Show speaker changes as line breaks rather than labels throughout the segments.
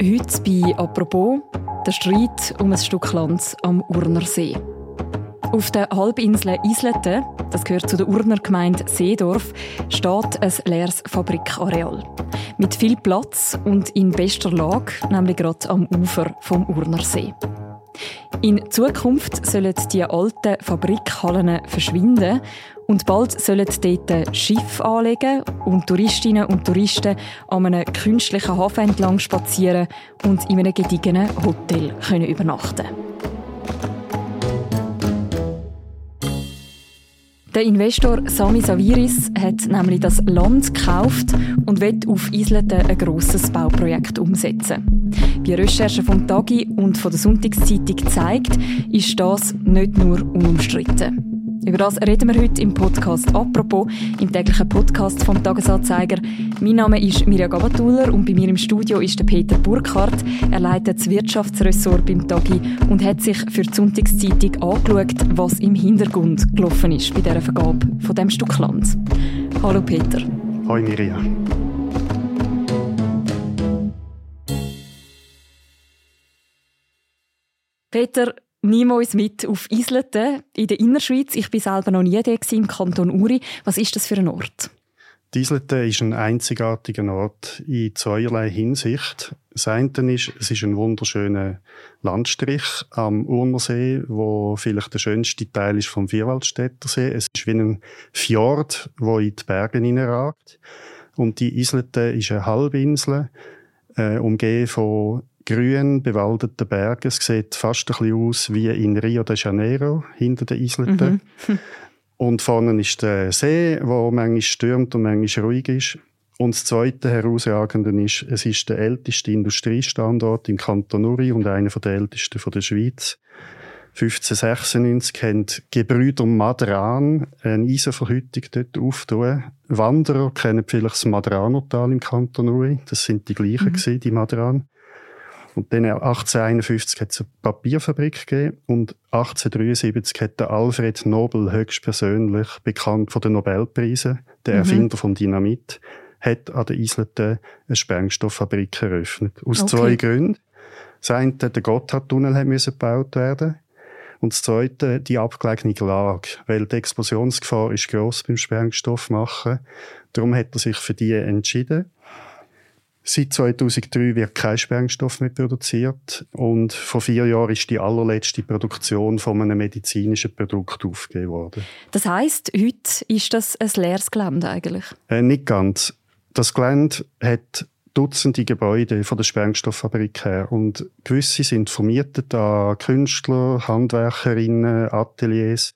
Heute bei «Apropos» der Streit um ein Stück Land am Urnersee. Auf der Halbinsel Isleten, das gehört zu der Urner Gemeinde Seedorf, steht ein leeres Fabrikareal. Mit viel Platz und in bester Lage, nämlich gerade am Ufer vom Urnersee. In Zukunft sollen die alten Fabrikhallen verschwinden und bald sollen dort Schiffe anlegen und Touristinnen und Touristen an einem künstlichen Hafen entlang spazieren und in einem gediegenen Hotel übernachten können. Der Investor Sami Saviris hat nämlich das Land gekauft und will auf Isleten ein grosses Bauprojekt umsetzen. Wie Recherchen vom Tagi und von der Sonntagszeitung zeigt, ist das nicht nur unumstritten. Über das reden wir heute im Podcast «Apropos», im täglichen Podcast vom «Tagesanzeiger». Mein Name ist Mirja Gabatuller und bei mir im Studio ist der Peter Burkhardt. Er leitet das Wirtschaftsressort beim Tagi und hat sich für die Sonntagszeitung angeschaut, was im Hintergrund gelaufen ist bei dieser Vergabe von diesem Stück Land. Hallo Peter.
Hallo Mirja.
Peter, nimm uns mit auf Isleten in der Innerschweiz. Ich war selber noch nie da im Kanton Uri. Was ist das für ein Ort?
Die Isleten ist ein einzigartiger Ort in zweierlei Hinsicht. Das eine ist, es ist ein wunderschöner Landstrich am Urnersee, wo vielleicht der schönste Teil ist vom Vierwaldstättersee. Es ist wie ein Fjord, der in die Berge hineinragt. Und die Isleten ist eine Halbinsel, umgeben von grün bewaldeten Berge. Es sieht fast ein bisschen aus wie in Rio de Janeiro, hinter den Isleten. Mhm. Und vorne ist der See, der manchmal stürmt und manchmal ruhig ist. Und das zweite Herausragende ist, es ist der älteste Industriestandort im Kanton Uri und einer der ältesten der Schweiz. 1596 haben die Gebrüder Madran eine Eisenverhüttung dort aufgetan. Wanderer kennen vielleicht das Madranotal im Kanton Uri. Das sind die gleichen gewesen, die Madran. Und dann 1851 hat es eine Papierfabrik gegeben und 1873 hat der Alfred Nobel höchstpersönlich, bekannt von den Nobelpreisen, der Erfinder vom Dynamit, hat an der Isleten eine Sprengstofffabrik eröffnet. Aus zwei Gründen. Das eine, der Gotthardtunnel musste gebaut werden. Und das zweite, die abgelegene Lage. Weil die Explosionsgefahr ist gross beim Sprengstoffmachen. Darum hat er sich für die entschieden. Seit 2003 wird kein Sprengstoff mehr produziert und vor 4 Jahren ist die allerletzte Produktion von einem medizinischen Produkt aufgegeben worden.
Das heisst, heute ist das ein leeres Gelände eigentlich?
Nicht ganz. Das Gelände hat Dutzende Gebäude von der Sprengstofffabrik her und gewisse sind vermietet an Künstler, Handwerkerinnen, Ateliers.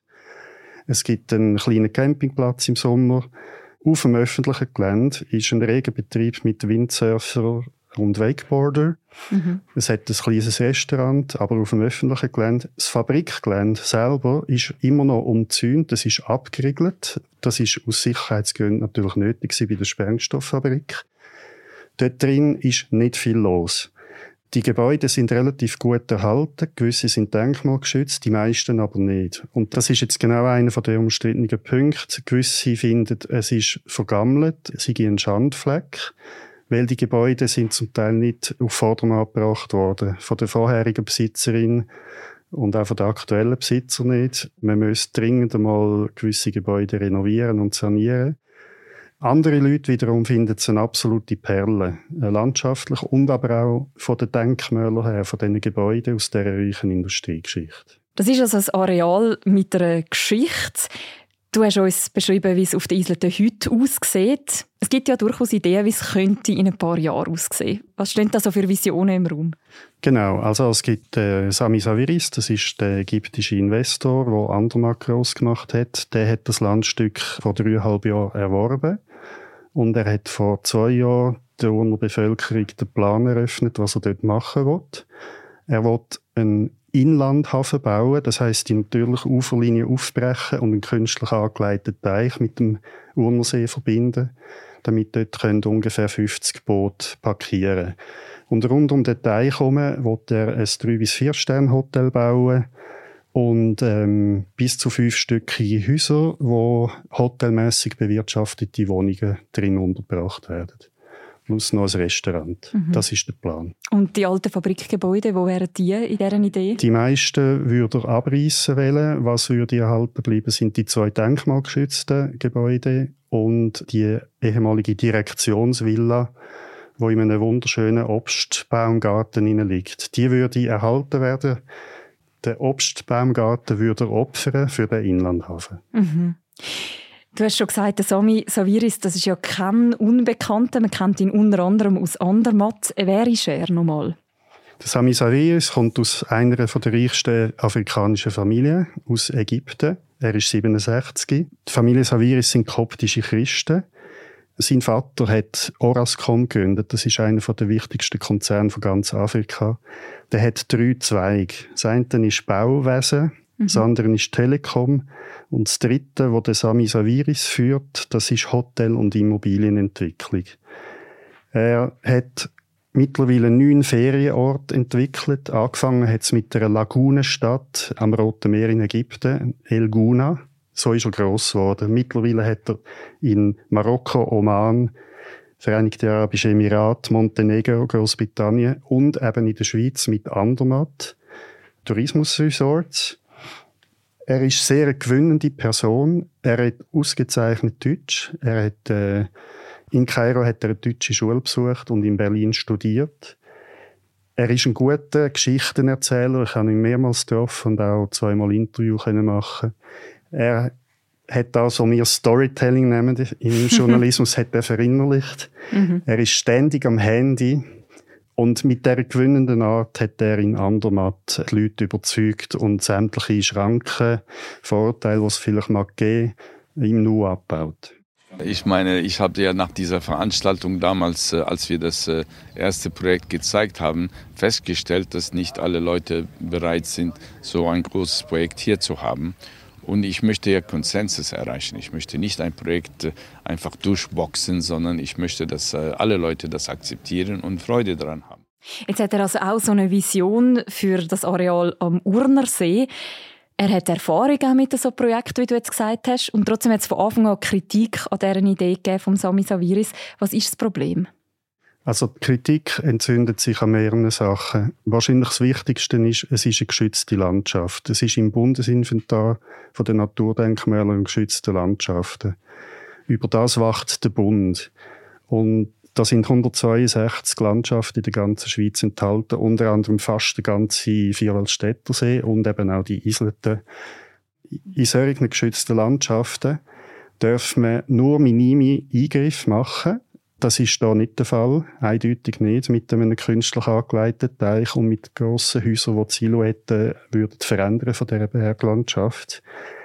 Es gibt einen kleinen Campingplatz im Sommer. Auf dem öffentlichen Gelände ist ein reger Betrieb mit Windsurfer und Wakeboarder. Es hat ein kleines Restaurant, aber auf dem öffentlichen Gelände. Das Fabrikgelände selber ist immer noch umzäunt, das ist abgeriegelt. Das ist aus Sicherheitsgründen natürlich nötig bei der Sprengstofffabrik. Dort drin ist nicht viel los. Die Gebäude sind relativ gut erhalten, gewisse sind denkmalgeschützt, die meisten aber nicht. Und das ist jetzt genau einer der umstrittenen Punkte. Gewisse finden, es ist vergammelt, es sei ein Schandfleck, weil die Gebäude sind zum Teil nicht auf Vordermann gebracht worden, von der vorherigen Besitzerin und auch von den aktuellen Besitzer nicht. Man müsste dringend einmal gewisse Gebäude renovieren und sanieren. Andere Leute wiederum finden es eine absolute Perle, landschaftlich und aber auch von den Denkmälern her, von diesen Gebäuden aus dieser reichen Industriegeschichte.
Das ist also ein Areal mit einer Geschichte. Du hast uns beschrieben, wie es auf den Isleten heute aussieht. Es gibt ja durchaus Ideen, wie es könnte in ein paar Jahren aussehen. Was stehen da so für Visionen im Raum?
Genau, also es gibt Sami Saviris, das ist der ägyptische Investor, der Andermatt gross gemacht hat. Der hat das Landstück vor 3,5 Jahren erworben. Und er hat vor 2 Jahren der Urner Bevölkerung den Plan eröffnet, was er dort machen will. Er will einen Inlandhafen bauen, das heisst die natürliche Uferlinie aufbrechen und einen künstlich angeleiteten Teich mit dem Urnersee verbinden, damit dort ungefähr 50 Boote parkieren. Und rund um den Teich herum will er ein 3- bis 4-Sterne-Hotel bauen und bis zu 5-stöckige Häuser, wo hotelmässig bewirtschaftete Wohnungen drin untergebracht werden. plus noch ein Restaurant. Das ist der Plan.
Und die alten Fabrikgebäude, wo wären die in dieser Idee?
Die meisten würde er abreißen wollen. Was würde erhalten bleiben, sind die 2 denkmalgeschützten Gebäude und die ehemalige Direktionsvilla, wo in einem wunderschönen Obstbaumgarten liegt. Die würde erhalten werden. Den Obstbaumgarten würde er opfern für den Inlandhafen.
Du hast schon gesagt, der Sami Sawiris, das ist ja kein Unbekannter. Man kennt ihn unter anderem aus Andermatt. Wer ist er nochmal?
Der Sami Sawiris kommt aus einer der reichsten afrikanischen Familien, aus Ägypten. Er ist 67. Die Familie Sawiris sind koptische Christen. Sein Vater hat Orascom gegründet. Das ist einer der wichtigsten Konzerne von ganz Afrika. Der hat 3 Zweige. Das eine ist Bauwesen, das andere ist Telekom und das dritte, das der Sami Sawiris führt, das ist Hotel- und Immobilienentwicklung. Er hat mittlerweile 9 Ferienorte entwickelt. Angefangen hat es mit einer Lagunenstadt am Roten Meer in Ägypten, El Gouna. So ist er gross geworden. Mittlerweile hat er in Marokko, Oman, Vereinigte Arabische Emirate, Montenegro, Großbritannien und eben in der Schweiz mit Andermatt Tourismusresorts. Er ist sehr eine gewinnende Person. Er hat ausgezeichnet Deutsch. In Kairo hat er eine deutsche Schule besucht und in Berlin studiert. Er ist ein guter Geschichtenerzähler. Ich habe ihn mehrmals getroffen und auch 2-mal Interview machen. Er hat das, was wir Storytelling nennen, im Journalismus, hat er verinnerlicht. Er ist ständig am Handy. Und mit dieser gewinnenden Art hat er in Andermatt die Leute überzeugt und sämtliche Schranken, Vorteile, die es vielleicht mag geben, im Nu abgebaut.
Ich meine, ich habe ja nach dieser Veranstaltung damals, als wir das erste Projekt gezeigt haben, festgestellt, dass nicht alle Leute bereit sind, so ein großes Projekt hier zu haben. Und ich möchte ja Konsensus erreichen. Ich möchte nicht ein Projekt einfach durchboxen, sondern ich möchte, dass alle Leute das akzeptieren und Freude daran haben.
Jetzt hat er also auch so eine Vision für das Areal am Urnersee. Er hat Erfahrung auch mit so einem Projekt, wie du jetzt gesagt hast. Und trotzdem hat es von Anfang an Kritik an dieser Idee gegeben vom Sami Sawiris. Was ist das Problem?
Also die Kritik entzündet sich an mehreren Sachen. Wahrscheinlich das Wichtigste ist, es ist eine geschützte Landschaft. Es ist im Bundesinventar von den Naturdenkmälern und geschützten Landschaften. Über das wacht der Bund. Und da sind 162 Landschaften in der ganzen Schweiz enthalten, unter anderem fast der ganze Vierwaldstättersee und eben auch die Isleten. In solchen geschützten Landschaften darf man nur minime Eingriffe machen. Das ist da nicht der Fall, eindeutig nicht, mit einem künstlich angelegten Teich und mit grossen Häusern, die Silhouetten verändern von dieser Berglandschaft.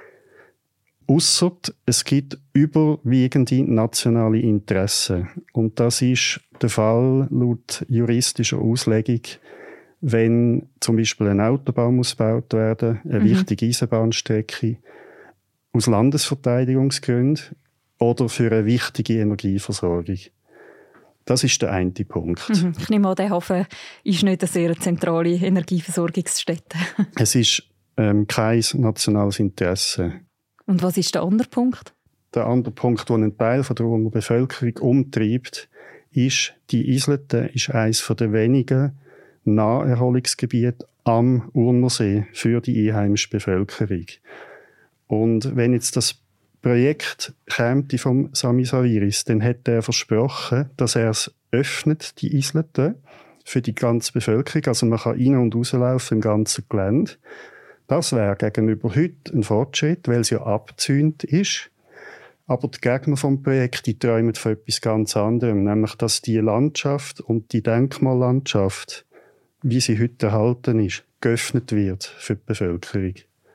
Ausser es gibt überwiegende nationale Interessen. Und das ist der Fall laut juristischer Auslegung, wenn zum Beispiel eine Autobahn muss gebaut werden, eine wichtige Eisenbahnstrecke, aus Landesverteidigungsgründen oder für eine wichtige Energieversorgung. Das ist der eine Punkt.
Ich nehme an, der Hafen ist nicht eine sehr zentrale Energieversorgungsstätte.
Es ist kein nationales Interesse.
Und was ist der andere Punkt?
Der andere Punkt, der einen Teil der Urner Bevölkerung umtreibt, ist, die Isleten ist eines der wenigen Naherholungsgebiete am Urnersee für die einheimische Bevölkerung. Und wenn jetzt das Projekt käme vom Sami Sawiris, dann hat er versprochen, dass er es öffnet, die Isleten, für die ganze Bevölkerung. Also man kann rein- und rauslaufen im ganzen Gelände. Das wäre gegenüber heute ein Fortschritt, weil es ja abgezäunt ist. Aber die Gegner vom Projekt, die träumen von etwas ganz anderem, nämlich, dass die Landschaft und die Denkmallandschaft, wie sie heute erhalten ist, geöffnet wird für die Bevölkerung.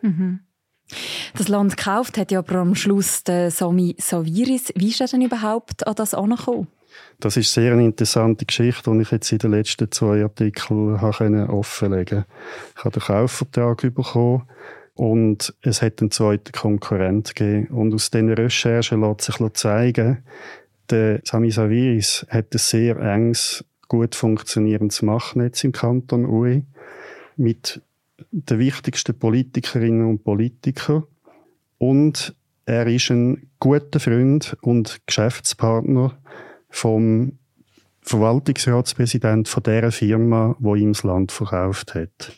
Das Land gekauft hat ja aber am Schluss der Sami Sawiris. Wie ist er denn überhaupt an das angekommen?
Das ist sehr eine interessante Geschichte, die ich jetzt in den letzten 2 Artikeln offenlegen konnte. Ich habe den Kaufvertrag bekommen und es hat einen zweiten Konkurrent gegeben. Und aus diesen Recherchen lässt sich zeigen, der Sami Sawiris hat ein sehr enges, gut funktionierendes Machtnetz im Kanton Uri mit den wichtigsten Politikerinnen und Politikern. Und er ist ein guter Freund und Geschäftspartner vom Verwaltungsratspräsident von dieser Firma, die ihm das Land verkauft hat.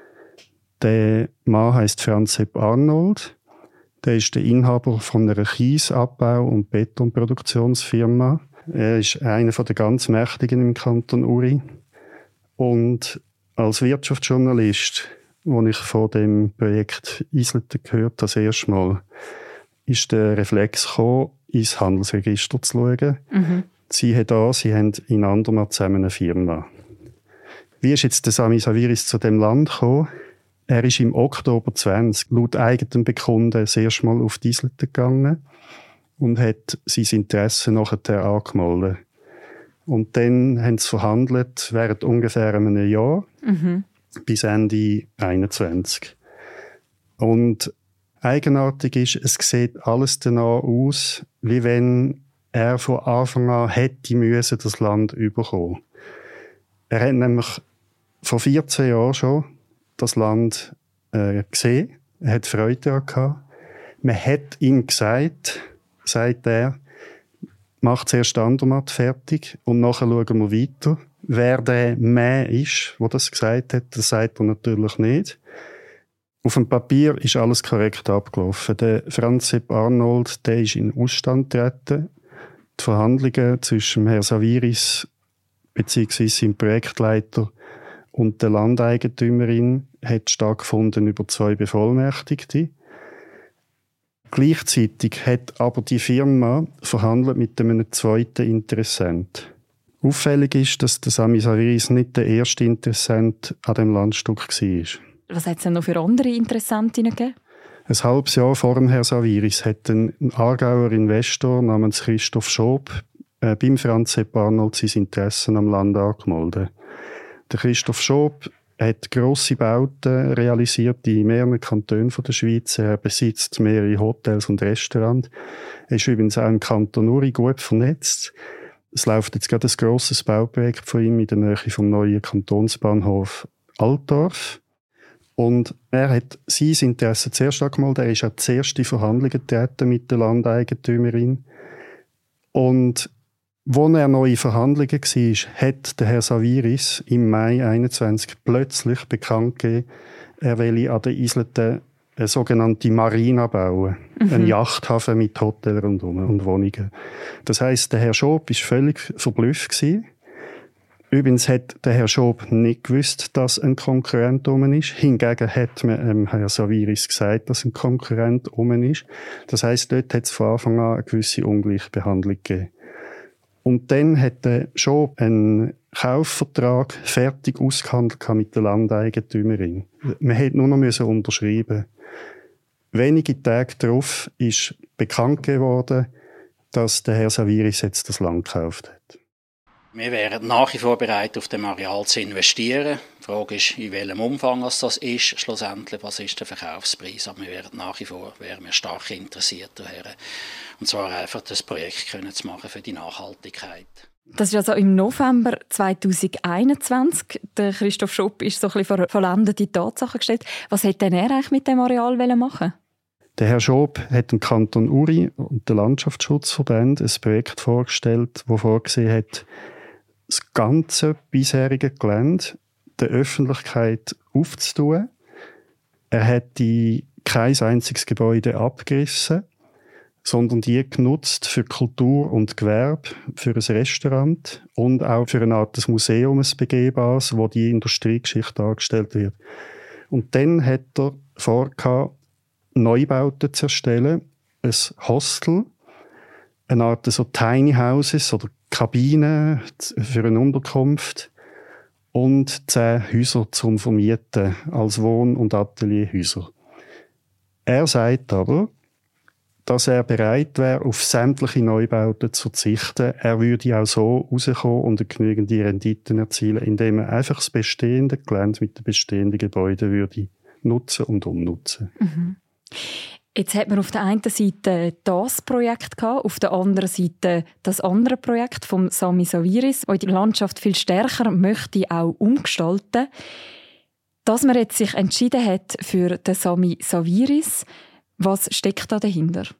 Der Mann heisst Franz-Sepp Arnold. Der ist der Inhaber von einer Kiesabbau- und Betonproduktionsfirma. Er ist einer der ganz Mächtigen im Kanton Uri. Und als Wirtschaftsjournalist, als ich von dem Projekt Isleten gehört das erste Mal, ist der Reflex gekommen, ins Handelsregister zu schauen. Mhm. Sie haben in Andermatt zusammen eine Firma. Wie ist jetzt der Sami Sawiris zu dem Land gekommen? Er ist im Oktober 20 laut eigenem Bekunden das erste Mal auf die Isleten gegangen und hat sein Interesse nachher angemeldet. Und dann haben sie verhandelt während ungefähr einem Jahr bis Ende 21. Und eigenartig ist, es sieht alles danach aus, wie wenn er von Anfang an hätte müssen das Land überkommen. Er hat nämlich vor 14 Jahren schon das Land gesehen. Er hat Freude daran gehabt. Man hat ihm gesagt, sagt er, macht zuerst Andermatt fertig und nachher schauen wir weiter. Wer der Mann ist, der das gesagt hat, das sagt er natürlich nicht. Auf dem Papier ist alles korrekt abgelaufen. Der Franz-Sepp Arnold, der ist in den Ausstand getreten. Die Verhandlungen zwischen Herrn Sawiris bzw. seinem Projektleiter und der Landeigentümerin hat stattgefunden über 2 Bevollmächtigte. Gleichzeitig hat aber die Firma verhandelt mit einem zweiten Interessent. Auffällig ist, dass der Sami Sawiris nicht der erste Interessent an dem Landstück war.
Was hat es denn noch für andere Interessentinnen gegeben?
Ein halbes Jahr vor dem Herrn Sawiris hat ein Aargauer Investor namens Christoph Schob beim Franz-Sepp Arnold sein Interessen am Land angemeldet. Der Christoph Schob hat grosse Bauten realisiert in mehreren Kantonen der Schweiz. Er besitzt mehrere Hotels und Restaurants. Er ist übrigens auch im Kanton Uri gut vernetzt. Es läuft jetzt gerade ein grosses Bauprojekt von ihm in der Nähe vom neuen Kantonsbahnhof Altdorf. Und er hat sein Interesse zuerst angemeldet. Er ist auch zuerst in Verhandlungen getreten mit der Landeigentümerin. Und als er noch in Verhandlungen war, hat der Herr Sawiris im Mai 2021 plötzlich bekannt gegeben, er wolle an der Isleten eine sogenannte Marina bauen. Ein Yachthafen mit Hotels rundherum und Wohnungen. Das heisst, der Herr Schob war völlig verblüfft gewesen. Übrigens hat der Herr Schob nicht gewusst, dass ein Konkurrent rum ist. Hingegen hat man Herrn Sawiris gesagt, dass ein Konkurrent rum ist. Das heisst, dort hat es von Anfang an eine gewisse Ungleichbehandlung gegeben. Und dann hat der Schob einen Kaufvertrag fertig ausgehandelt mit der Landeigentümerin. Man hätte nur noch unterschreiben. Wenige Tage darauf ist bekannt geworden, dass der Herr Sawiris jetzt das Land gekauft hat.
Wir wären nach wie vor bereit, auf dem Areal zu investieren. Die Frage ist, in welchem Umfang das ist, schlussendlich, was ist der Verkaufspreis. Aber wir wären nach wie vor stark interessiert daher. Und zwar einfach das Projekt zu machen für die Nachhaltigkeit.
Das ist also im November 2021. Der Christoph Schob ist so ein bisschen vor vollendete Tatsachen gestellt. Was hätte er eigentlich mit dem Areal machen?
Der Herr Schob hat dem Kanton Uri und der Landschaftsschutzverband ein Projekt vorgestellt, das vorgesehen hat, das ganze bisherige Gelände der Öffentlichkeit aufzutun. Er hätte kein einziges Gebäude abgerissen, sondern die genutzt für Kultur und Gewerbe, für ein Restaurant und auch für eine Art Museum, ein begehbares, wo die Industriegeschichte dargestellt wird. Und dann hat er vorgehabt, Neubauten zu erstellen, ein Hostel, eine Art so Tiny Houses oder Kabinen für eine Unterkunft und 10 Häuser zum Vermieten als Wohn- und Atelierhäuser. Er sagt aber, dass er bereit wäre, auf sämtliche Neubauten zu verzichten. Er würde auch so rauskommen und eine genügende Renditen erzielen, indem er einfach das bestehende Gelände mit den bestehenden Gebäuden würde nutzen und umnutzen.
Mhm. Jetzt hat man auf der einen Seite das Projekt gehabt, auf der anderen Seite das andere Projekt vom Sami Sawiris, das die Landschaft viel stärker möchte auch umgestalten. Dass man jetzt sich entschieden hat für den Sami Sawiris, was steckt da dahinter?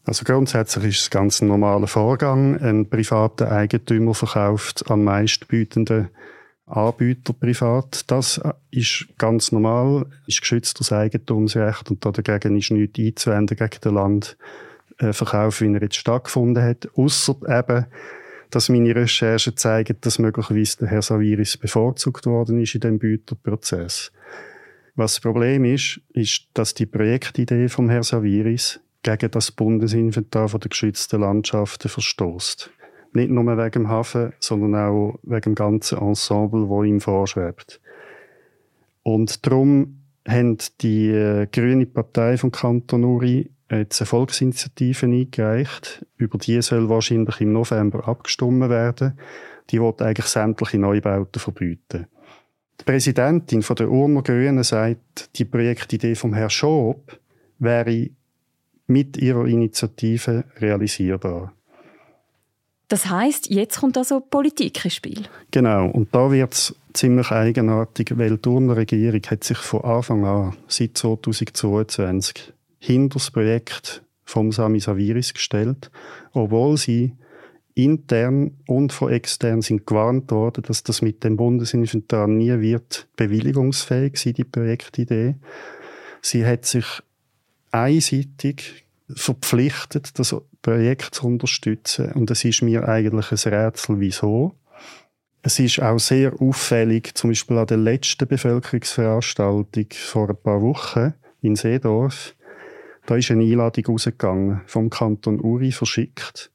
Also grundsätzlich ist es ganz ein normaler Vorgang. Ein privater Eigentümer verkauft am meistbietenden Anbieter privat. Das ist ganz normal, ist geschütztes Eigentumsrecht und dagegen ist nichts einzuwenden gegen den Landverkauf, wie er jetzt stattgefunden hat. Ausser eben, dass meine Recherchen zeigen, dass möglicherweise der Herr Saviris bevorzugt worden ist in diesem Bieterprozess. Was das Problem ist, dass die Projektidee vom Herrn Saviris gegen das Bundesinventar der geschützten Landschaften verstößt. Nicht nur wegen dem Hafen, sondern auch wegen dem ganzen Ensemble, das ihm vorschwebt. Und darum hat die grüne Partei vom Kanton Uri jetzt eine Volksinitiative eingereicht. Über die soll wahrscheinlich im November abgestimmt werden. Die will eigentlich sämtliche Neubauten verbieten. Die Präsidentin der Urner Grünen sagt, die Projektidee vom Herrn Schoop wäre mit ihrer Initiative realisierbar.
Das heisst, jetzt kommt also Politik ins Spiel.
Genau, und da wird es ziemlich eigenartig, weil die Urner Regierung hat sich von Anfang an, seit 2022, hinter das Projekt vom Sami Saviris gestellt, obwohl sie intern und von extern sind gewarnt worden, dass das mit dem Bundesinventar nie wird bewilligungsfähig sein, die Projektidee. Sie hat sich einseitig verpflichtet, das Projekt zu unterstützen. Und es ist mir eigentlich ein Rätsel, wieso. Es ist auch sehr auffällig, zum Beispiel an der letzten Bevölkerungsveranstaltung vor ein paar Wochen in Seedorf. Da ist eine Einladung rausgegangen, vom Kanton Uri verschickt.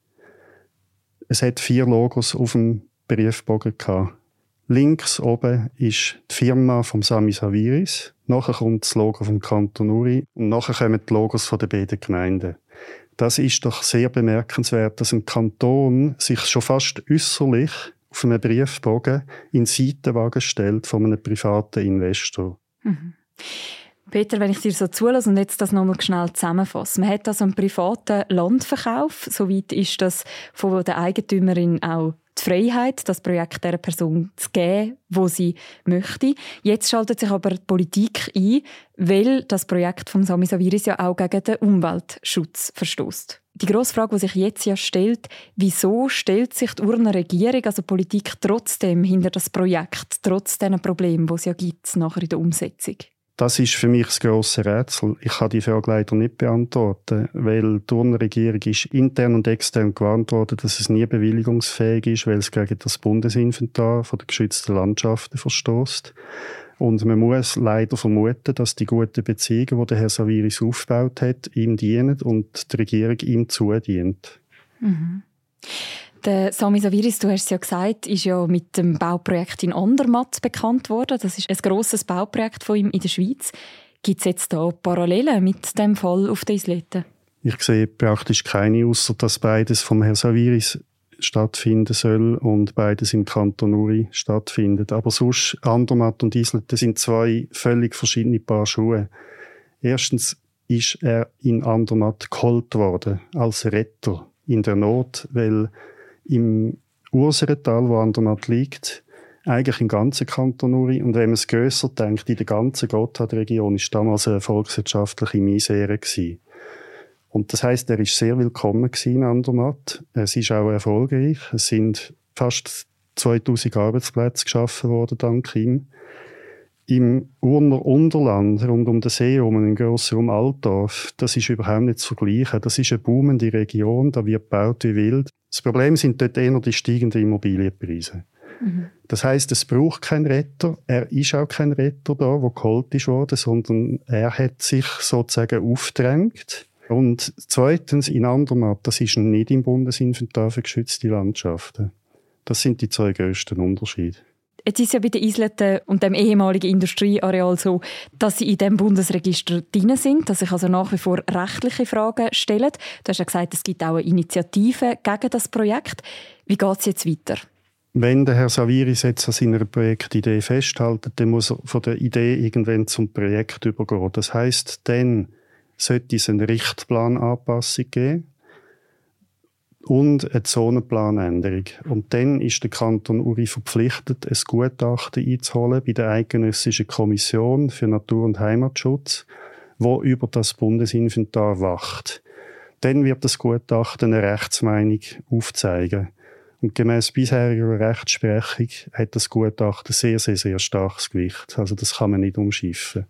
Es hat 4 Logos auf dem Briefbogen gehabt. Links oben ist die Firma vom Sami Saviris. Nachher kommt das Logo vom Kanton Uri und nachher kommen die Logos von den beiden Gemeinden. Das ist doch sehr bemerkenswert, dass ein Kanton sich schon fast äusserlich auf einem Briefbogen in den Seitenwagen stellt von einem privaten Investor.
Mhm. Peter, wenn ich dir so zulasse und jetzt das nochmal schnell zusammenfasse. Man hat also einen privaten Landverkauf. Soweit ist das von der Eigentümerin auch die Freiheit, das Projekt der Person zu geben, wo sie möchte. Jetzt schaltet sich aber die Politik ein, weil das Projekt von Sami Saviris ja auch gegen den Umweltschutz verstößt. Die grosse Frage, die sich jetzt ja stellt, wieso stellt sich die Urner Regierung, also die Politik, trotzdem hinter das Projekt, trotz diesen Problemen, die es ja gibt, nachher in der Umsetzung?
Das ist für mich das grosse Rätsel. Ich kann die Frage leider nicht beantworten, weil die Urner Regierung ist intern und extern gewarnt worden, dass es nie bewilligungsfähig ist, weil es gegen das Bundesinventar der geschützten Landschaften verstößt. Und man muss leider vermuten, dass die guten Beziehungen, die der Herr Saviris aufgebaut hat, ihm dienen und die Regierung ihm zudient.
Mhm. Der Sami Saviris, du hast es ja gesagt, ist ja mit dem Bauprojekt in Andermatt bekannt worden. Das ist ein grosses Bauprojekt von ihm in der Schweiz. Gibt es jetzt da Parallelen mit dem Fall auf der Islette?
Ich sehe praktisch keine, ausser dass beides vom Herrn Saviris stattfinden soll und beides im Kanton Uri stattfindet. Aber sonst, Andermatt und Islette sind 2 völlig verschiedene Paar Schuhe. Erstens ist er in Andermatt geholt worden als Retter in der Not, weil im Urserental, wo Andermatt liegt, eigentlich im ganzen Kanton Uri. Und wenn man es grösser denkt, in der ganzen Gotthardregion ist damals eine volkswirtschaftliche Misere gewesen. Und das heisst, er ist sehr willkommen in Andermatt. Es ist auch erfolgreich. Es sind fast 2000 Arbeitsplätze geschaffen worden dank ihm. Im Urner Unterland, rund um den See herum, in grosser Raum Altdorf, das ist überhaupt nicht zu vergleichen. Das ist eine boomende Region, da wird gebaut wie wild. Das Problem sind dort eher die steigenden Immobilienpreise. Mhm. Das heisst, es braucht keinen Retter. Er ist auch kein Retter da, der geholt ist worden, sondern er hat sich sozusagen aufgedrängt. Und zweitens, in Andermatt, das ist nicht im Bundesinventar für geschützte Landschaften. Das sind die 2 grössten Unterschiede.
Jetzt ist ja bei der Islette und dem ehemaligen Industrieareal so, dass sie in diesem Bundesregister drin sind, dass sich also nach wie vor rechtliche Fragen stellen. Du hast ja gesagt, es gibt auch eine Initiative gegen das Projekt. Wie geht es jetzt weiter?
Wenn der Herr Saviris jetzt an seiner Projektidee festhält, dann muss er von der Idee irgendwann zum Projekt übergehen. Das heisst, dann sollte es eine Richtplananpassung geben und eine Zonenplanänderung. Und dann ist der Kanton Uri verpflichtet, ein Gutachten einzuholen bei der Eidgenössischen Kommission für Natur- und Heimatschutz, wo über das Bundesinventar wacht. dann wird das Gutachten eine Rechtsmeinung aufzeigen. Und gemäss bisheriger Rechtsprechung hat das Gutachten sehr, sehr, sehr starkes Gewicht. Also das kann man nicht umschiffen.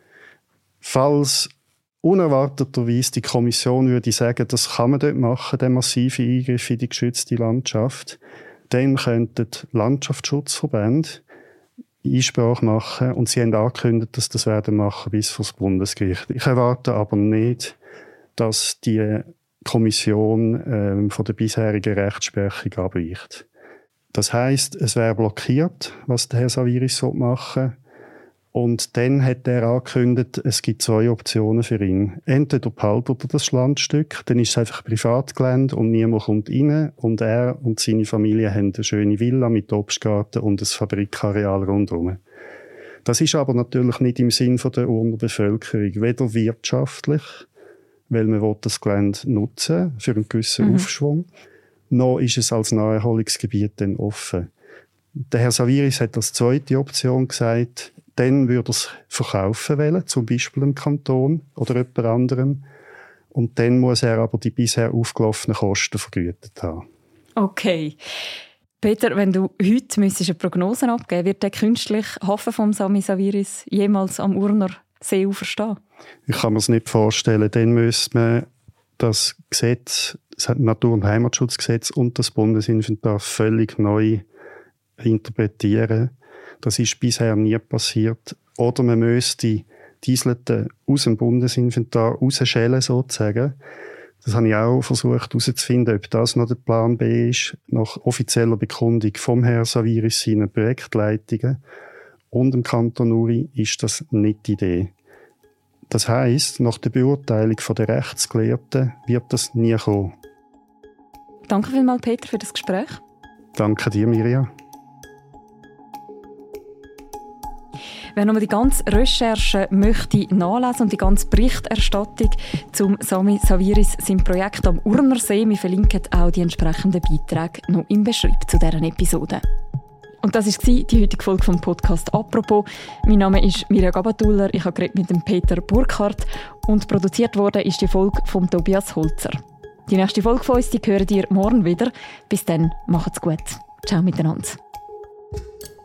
Falls unerwarteterweise die Kommission würde sagen, das kann man dort machen, der massive Eingriff in die geschützte Landschaft, dann könnten Landschaftsschutzverbände Einsprache machen und sie haben angekündigt, dass das werden machen bis vor das Bundesgericht. Ich erwarte aber nicht, dass die Kommission von der bisherigen Rechtsprechung abweicht. Das heisst, es wäre blockiert, was der Herr Saviris machen will. Und dann hat er angekündigt, es gibt 2 Optionen für ihn. Entweder behaltet er das Landstück, dann ist es einfach Privatgelände und niemand kommt rein. Und er und seine Familie haben eine schöne Villa mit Obstgarten und ein Fabrikareal rundherum. Das ist aber natürlich nicht im Sinn der Urner Bevölkerung, weder wirtschaftlich, weil man das Gelände nutzen für einen gewissen Aufschwung, noch ist es als Naherholungsgebiet dann offen. Der Herr Saviris hat als zweite Option gesagt, dann würde er es verkaufen wollen, zum Beispiel im Kanton oder jemand anderem. Und dann muss er aber die bisher aufgelaufenen Kosten vergütet haben.
Okay. Peter, wenn du heute eine Prognose abgeben, wird der künstliche Hafen von Sami Saviris jemals am Urner Seeufer stehen?
Ich kann mir es nicht vorstellen. Dann müsste man das Gesetz, das Natur- und Heimatschutzgesetz und das Bundesinventar völlig neu interpretieren. Das ist bisher nie passiert. Oder man müsste die Eiselten aus dem Bundesinventar rausschälen, sozusagen. Das habe ich auch versucht herauszufinden, ob das noch der Plan B ist, nach offizieller Bekundung vom Herrn Saviris seinen Projektleitungen und dem Kanton Uri ist das nicht die Idee. Das heisst, nach der Beurteilung der Rechtsgelehrten wird das nie kommen.
Danke vielmals, Peter, für das Gespräch.
Danke dir, Mirja.
Wer nochmal die ganze Recherche möchte nachlesen und die ganze Berichterstattung zum Sami Saviris, seinem Projekt am Urnersee, wir verlinken auch die entsprechenden Beiträge noch im Beschreibung zu dieser Episode. Und das war die heutige Folge vom Podcast «Apropos». Mein Name ist Mirja Gabatuller, ich habe mit dem Peter Burkhardt und produziert wurde ist die Folge von Tobias Holzer. Die nächste Folge von uns, die hören ihr morgen wieder. Bis dann, macht's gut. Ciao miteinander.